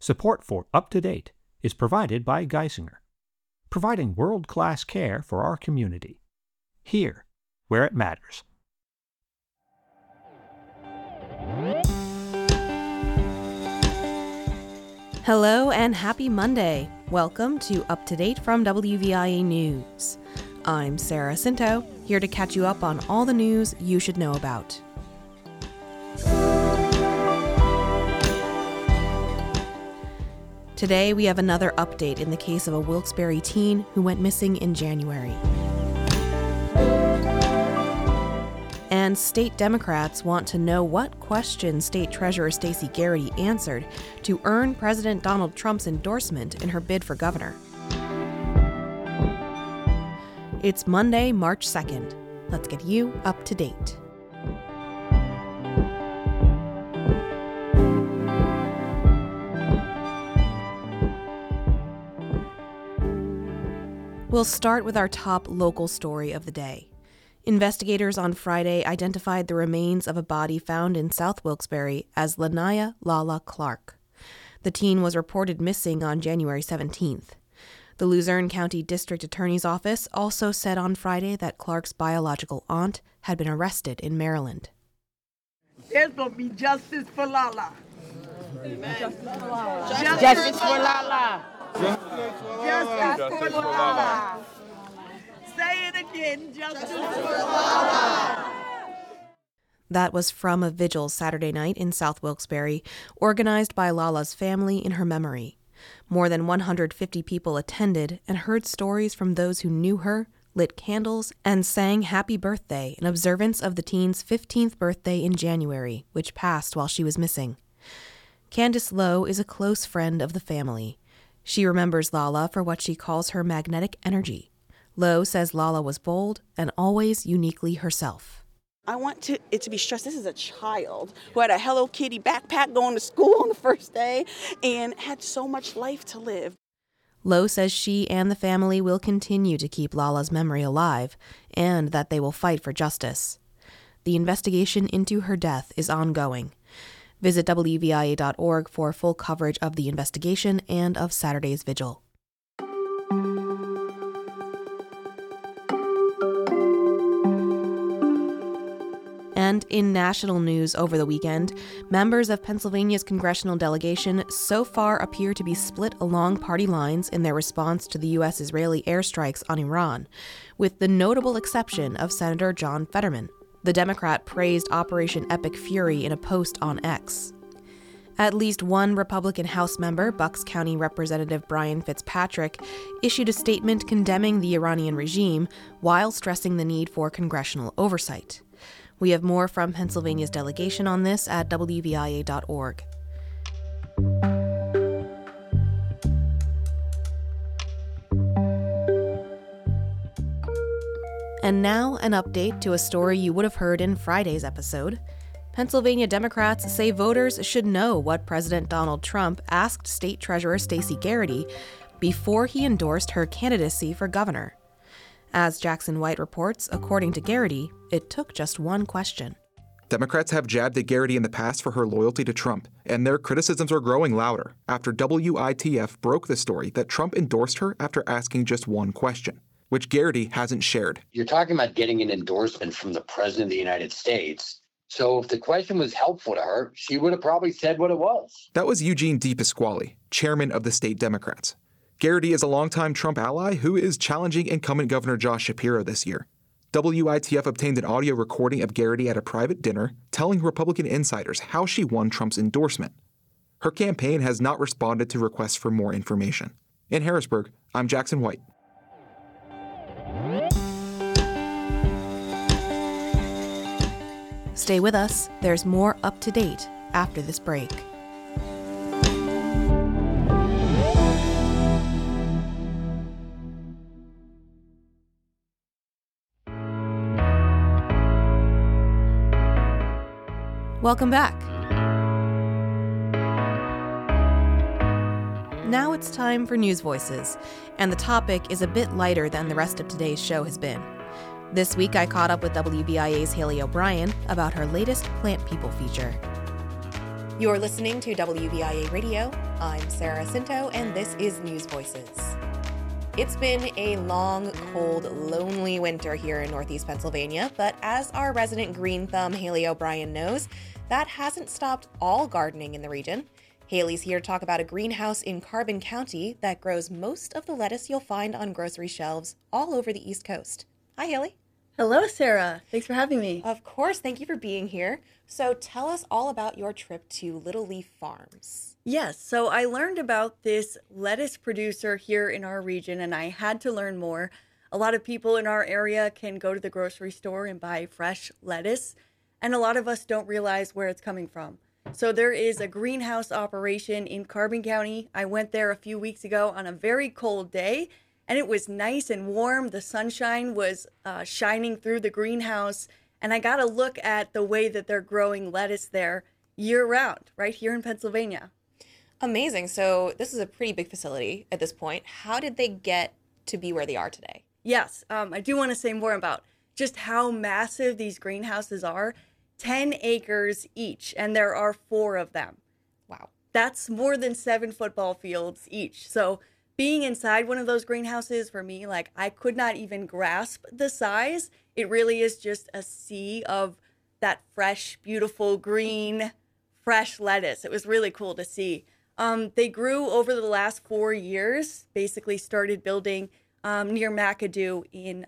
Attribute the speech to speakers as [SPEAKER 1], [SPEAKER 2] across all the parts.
[SPEAKER 1] Support for Up to Date is provided by Geisinger, providing world-class care for our community, here where it matters.
[SPEAKER 2] Hello and happy Monday. Welcome to Up to Date from WVIA News. I'm Sarah Cinto, here to catch you up on all the news you should know about. Today, we have another update in the case of a Wilkes-Barre teen who went missing in January. And state Democrats want to know what questions State Treasurer Stacey Garrity answered to earn President Donald Trump's endorsement in her bid for governor. It's Monday, March 2nd. Let's get you up to date. We'll start with our top local story of the day. Investigators on Friday identified the remains of a body found in South Wilkes-Barre as Lanaya Lala Clark. The teen was reported missing on January 17th. The Luzerne County District Attorney's Office also said on Friday that Clark's biological aunt had been arrested in Maryland.
[SPEAKER 3] There's going to be justice for Lala.
[SPEAKER 4] Amen.
[SPEAKER 3] Justice for
[SPEAKER 4] Lala.
[SPEAKER 3] Justice for Lala. Say it again, justice for Lala.
[SPEAKER 2] That was from a vigil Saturday night in South Wilkes-Barre, organized by Lala's family in her memory. More than 150 people attended and heard stories from those who knew her, lit candles, and sang Happy Birthday in observance of the teen's 15th birthday in January, which passed while she was missing. Candace Lowe is a close friend of the family. She remembers Lala for what she calls her magnetic energy. Lowe says Lala was bold and always uniquely herself.
[SPEAKER 5] I want it to be stressed. This is a child who had a Hello Kitty backpack going to school on the first day and had so much life to live.
[SPEAKER 2] Lowe says she and the family will continue to keep Lala's memory alive and that they will fight for justice. The investigation into her death is ongoing. Visit WVIA.org for full coverage of the investigation and of Saturday's vigil. And in national news over the weekend, members of Pennsylvania's congressional delegation so far appear to be split along party lines in their response to the U.S.-Israeli airstrikes on Iran, with the notable exception of Senator John Fetterman. The Democrat praised Operation Epic Fury in a post on X. At least one Republican House member, Bucks County Representative Brian Fitzpatrick, issued a statement condemning the Iranian regime while stressing the need for congressional oversight. We have more from Pennsylvania's delegation on this at WVIA.org. And now, an update to a story you would have heard in Friday's episode. Pennsylvania Democrats say voters should know what President Donald Trump asked State Treasurer Stacey Garrity before he endorsed her candidacy for governor. As Jackson White reports, according to Garrity, it took just one question.
[SPEAKER 6] Democrats have jabbed at Garrity in the past for her loyalty to Trump, and their criticisms are growing louder after WITF broke the story that Trump endorsed her after asking just one question, which Garrity hasn't shared.
[SPEAKER 7] You're talking about getting an endorsement from the President of the United States. So if the question was helpful to her, she would have probably said what it was.
[SPEAKER 6] That was Eugene DePasquale, chairman of the state Democrats. Garrity is a longtime Trump ally who is challenging incumbent Governor Josh Shapiro this year. WITF obtained an audio recording of Garrity at a private dinner telling Republican insiders how she won Trump's endorsement. Her campaign has not responded to requests for more information. In Harrisburg, I'm Jackson White.
[SPEAKER 2] Stay with us. There's more Up to Date after this break. Welcome back. Now it's time for News Voices, and the topic is a bit lighter than the rest of today's show has been. This week I caught up with WVIA's Haley O'Brien about her latest Plant People feature. You're listening to WVIA Radio. I'm Sarah Cinto, and this is News Voices. It's been a long, cold, lonely winter here in Northeast Pennsylvania, but as our resident green thumb Haley O'Brien knows, that hasn't stopped all gardening in the region. Haley's here to talk about a greenhouse in Carbon County that grows most of the lettuce you'll find on grocery shelves all over the East Coast. Hi, Haley.
[SPEAKER 8] Hello, Sarah. Thanks for having me.
[SPEAKER 2] Of course, thank you for being here. So tell us all about your trip to Little Leaf Farms.
[SPEAKER 8] Yes, so I learned about this lettuce producer here in our region, and I had to learn more. A lot of people in our area can go to the grocery store and buy fresh lettuce, and a lot of us don't realize where it's coming from. So there is a greenhouse operation in Carbon County. I went there a few weeks ago on a very cold day, and it was nice and warm. The sunshine was shining through the greenhouse, and I got a look at the way that they're growing lettuce there year-round, right here in Pennsylvania.
[SPEAKER 2] Amazing. So this is a pretty big facility at this point. How did they get to be where they are today?
[SPEAKER 8] Yes, I do want to say more about just how massive these greenhouses are. 10 acres each, and there are 4 of them.
[SPEAKER 2] Wow.
[SPEAKER 8] That's more than 7 football fields each. So being inside one of those greenhouses, for me, like, I could not even grasp the size. It really is just a sea of that fresh, beautiful, green, fresh lettuce. It was really cool to see. They grew over the last 4 years, basically started building near McAdoo in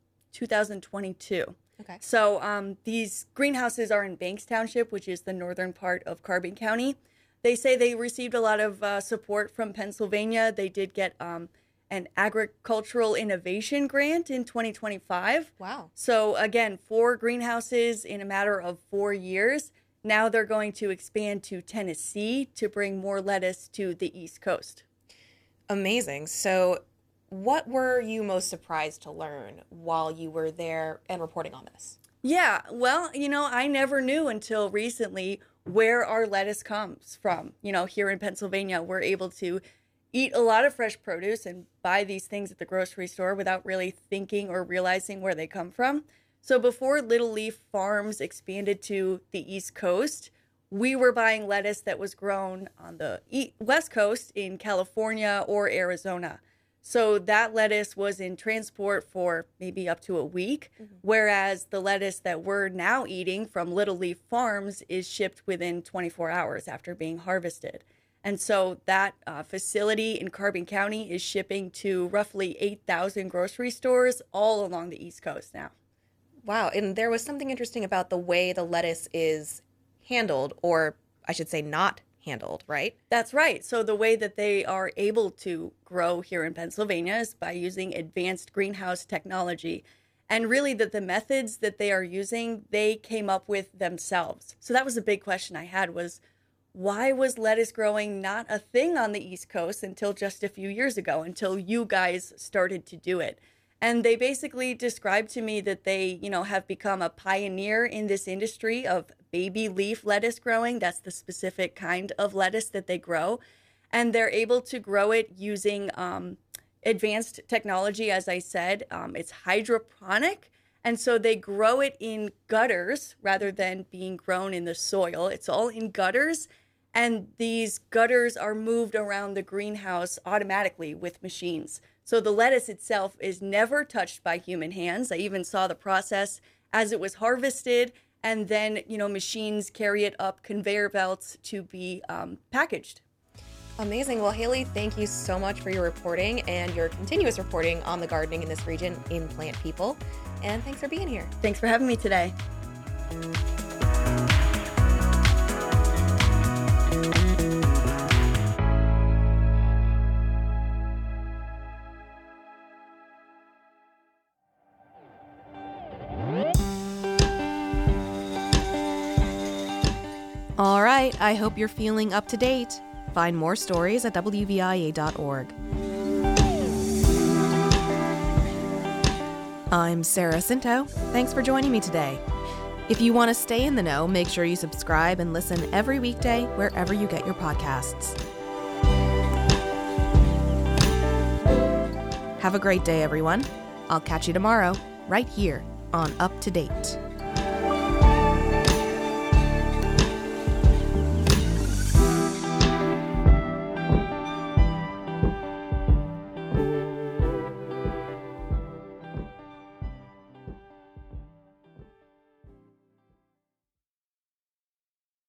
[SPEAKER 8] 2022.
[SPEAKER 2] Okay.
[SPEAKER 8] So these greenhouses are in Banks Township, which is the northern part of Carbon County. They say they received a lot of support from Pennsylvania. They did get an agricultural innovation grant in 2025.
[SPEAKER 2] Wow.
[SPEAKER 8] So again, 4 greenhouses in a matter of 4 years. Now they're going to expand to Tennessee to bring more lettuce to the East Coast.
[SPEAKER 2] Amazing. So what were you most surprised to learn while you were there and reporting on this?
[SPEAKER 8] Yeah, well, I never knew until recently where our lettuce comes from. Here in Pennsylvania, we're able to eat a lot of fresh produce and buy these things at the grocery store without really thinking or realizing where they come from. So before Little Leaf Farms expanded to the East Coast, we were buying lettuce that was grown on the West Coast in California or Arizona. So that lettuce was in transport for maybe up to a week, whereas the lettuce that we're now eating from Little Leaf Farms is shipped within 24 hours after being harvested. And so that facility in Carbon County is shipping to roughly 8,000 grocery stores all along the East Coast now.
[SPEAKER 2] Wow. And there was something interesting about the way the lettuce is handled, or I should say not handled, right?
[SPEAKER 8] That's right. So the way that they are able to grow here in Pennsylvania is by using advanced greenhouse technology. And really the methods that they are using, they came up with themselves. So that was a big question I had was, why was lettuce growing not a thing on the East Coast until just a few years ago, until you guys started to do it? And they basically described to me that they, have become a pioneer in this industry of baby leaf lettuce growing. That's the specific kind of lettuce that they grow. And they're able to grow it using advanced technology, as I said. It's hydroponic. And so they grow it in gutters rather than being grown in the soil. It's all in gutters. And these gutters are moved around the greenhouse automatically with machines. So the lettuce itself is never touched by human hands. I even saw the process as it was harvested, and then, machines carry it up conveyor belts to be packaged.
[SPEAKER 2] Amazing. Well, Haley, thank you so much for your reporting and your continuous reporting on the gardening in this region in Plant People. And thanks for being here.
[SPEAKER 8] Thanks for having me today.
[SPEAKER 2] All right, I hope you're feeling up to date. Find more stories at WVIA.org. I'm Sarah Cinto. Thanks for joining me today. If you want to stay in the know, make sure you subscribe and listen every weekday wherever you get your podcasts. Have a great day, everyone. I'll catch you tomorrow, right here on Up to Date.